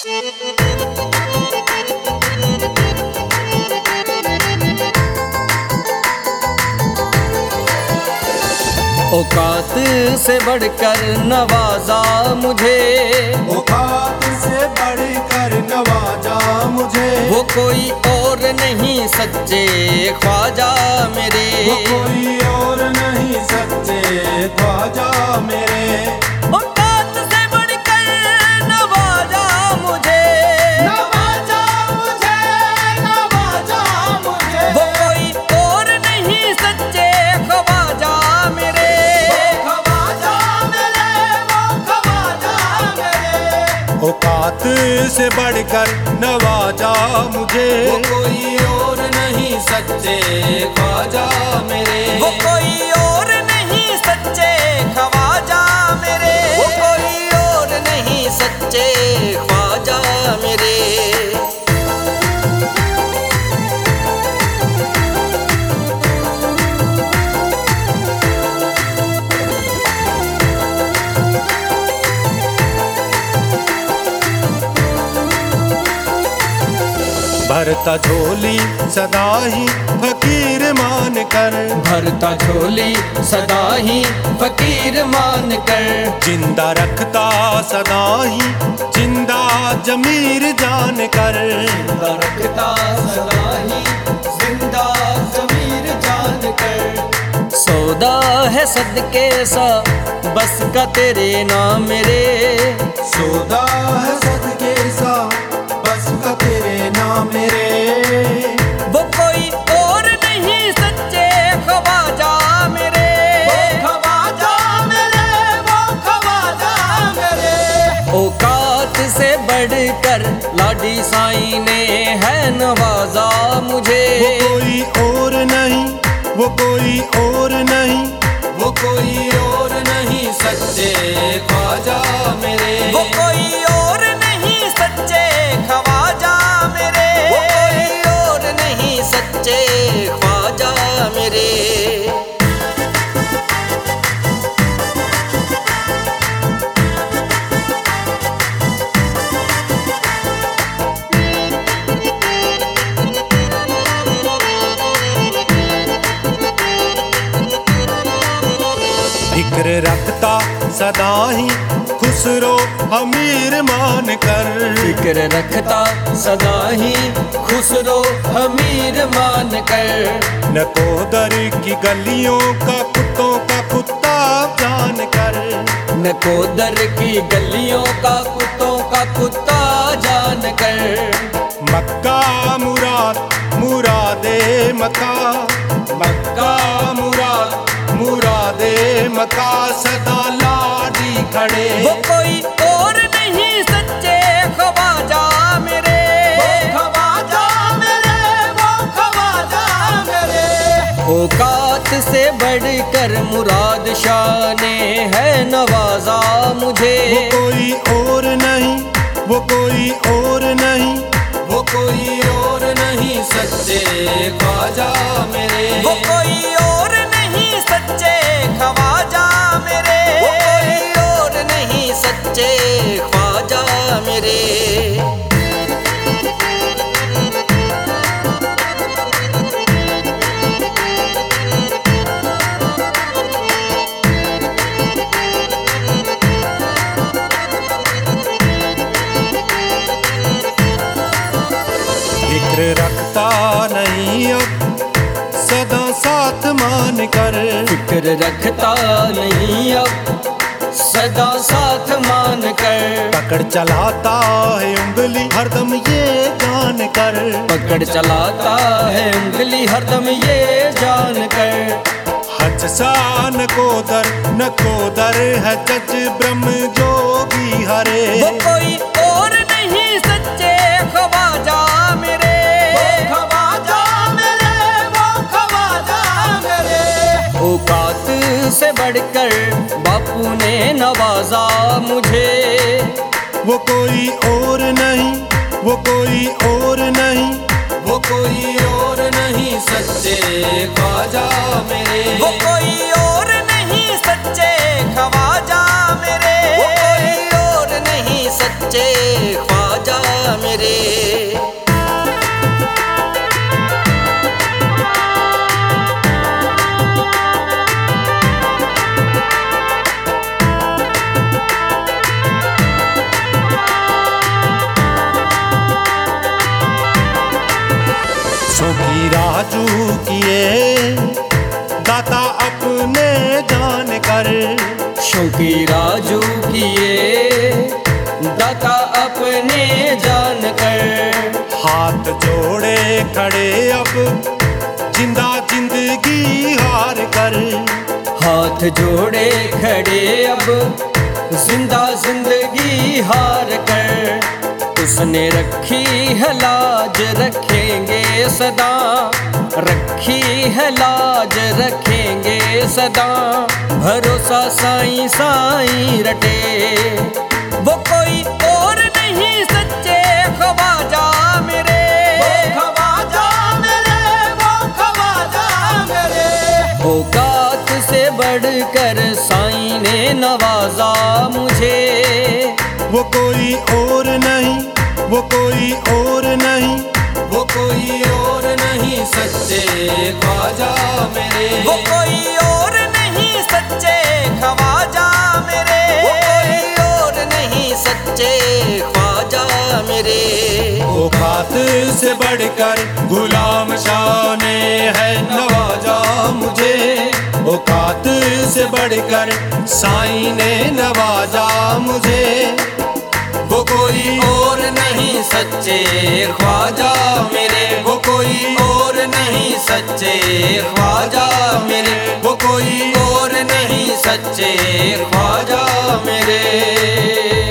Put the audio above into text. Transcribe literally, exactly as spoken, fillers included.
औकात से बढ़कर नवाजा मुझे, औकात से बढ़कर नवाजा मुझे। वो कोई और नहीं सच्चे ख्वाजा मेरे, वो कोई और नहीं सच्चे ख्वाजा मेरे। औकात से बढ़कर नवाजा मुझे, नवाजा मुझे, नवाजा मुझे। वो कोई और नहीं सच्चे ख्वाजा मेरे, ख्वाजा मेरे, वो ख्वाजा मेरे। औकात से बढ़कर नवाजा मुझे, वो कोई और नहीं सच्चे ख्वाजा मेरे, वो कोई और नहीं सच्चे ख्वाजा मेरे, वो कोई और नहीं सच्चे ख्वाजा मेरे। भरता झोली सदा ही फकीर मान कर, भरता झोली सदा ही फकीर मान कर, जिंदा रखता सदा ही जिंदा जमीर जान कर। जिंदा रखता सदा ही जिंदा ज़मीर जान कर। सौदा है सदके सा बस का तेरे नाम मेरे, सौदा है सदके सा बस का तेरे नाम मेरे। वो कोई और नहीं सच्चे ख्वाजा मेरे, वो ख्वाजा मेरे, वो ख्वाजा मेरे। औकात से बढ़कर लाडी साईं ने है नवाजा मुझे। वो कोई और नहीं, वो कोई और नहीं, वो कोई और नहीं सच्चे ख्वाजा मेरे, वो कोई और नहीं सच्चे ख्वाजा मेरे, वो कोई और नहीं सच्चे ख्वाजा मेरे। फिक्र रखता सदा ही खुसरो अमीर मान कर, फिक्र रखता सदा ही खुसरो अमीर मान कर। नकोदर की गलियों का कुत्तों का कुत्ता जान कर, नकोदर की गलियों का कुत्तों का कुत्ता जान कर। मक्का मुराद मुरादे मक्का, मक्का मुराद मुरादे मक्का सदा लाडी खड़े। वो कोई और नहीं सच्चे ख्वाजा मेरे, वो ख्वाजा मेरे, वो ख्वाजा मेरे। औकात से बढ़कर मुराद शाह ने है नवाजा मुझे। वो कोई और नहीं, वो कोई और नहीं, वो कोई और नहीं सच्चे ख्वाजा मेरे, वो कोई और नहीं सच्चे ख्वाजा मेरे, वो कोई और नहीं सच्चे ख्वाजा मेरे। फिक्र रखता नहीं अब सदा साथ मान कर, फिक्र रखता नहीं अब सदा साथ मान कर। पकड़ चलाता है उंगली हरदम ये जान कर, पकड़ चलाता है उंगली हरदम ये जान कर। हज सा नकोदर, नकोदर है जज ब्रह्म जोगी हरे। वो कोई और नहीं सच्चे ख्वाजा मेरे, वो ख्वाजा मेरे, वो ख्वाजा मेरे। औकात से बढ़कर बापू ने नवाजा मुझे। वो कोई और नहीं, वो कोई और नहीं, वो कोई और नहीं सच्चे ख्वाजा मेरे, वो कोई और नहीं सच्चे ख्वाजा मेरे, वो कोई और नहीं सच्चे ख्वाजा मेरे। शौकी राजू किए दाता अपने जान कर, शौकी राजू किए दाता अपने जान कर। हाथ जोड़े खड़े अब जिंदा जिंदगी हार कर, हाथ जोड़े खड़े अब जिंदा जिंदगी हार कर। उसने रखी है लाज रखेंगे सदा, रखी है लाज रखेंगे सदा। भरोसा साईं साईं रटे, वो कोई और नहीं सच्चे ख्वाजा मेरे, वो ख्वाजा मेरे, वो ख्वाजा मेरे। औकात से बढ़कर साईं ने नवाजा मुझे, वो कोई और नहीं, वो कोई और नहीं, वो कोई और नहीं सच्चे ख्वाजा मेरे, वो कोई और नहीं सच्चे ख्वाजा मेरे, वो कोई और नहीं सच्चे ख्वाजा मेरे। औकात से बढ़कर गुलाम शाह ने है नवाजा मुझे, औकात से बढ़कर साईं ने नवाजा मुझे। वो कोई और नहीं सच्चे ख्वाजा मेरे, वो कोई और नहीं सच्चे ख्वाजा मेरे, वो कोई और नहीं सच्चे ख्वाजा मेरे।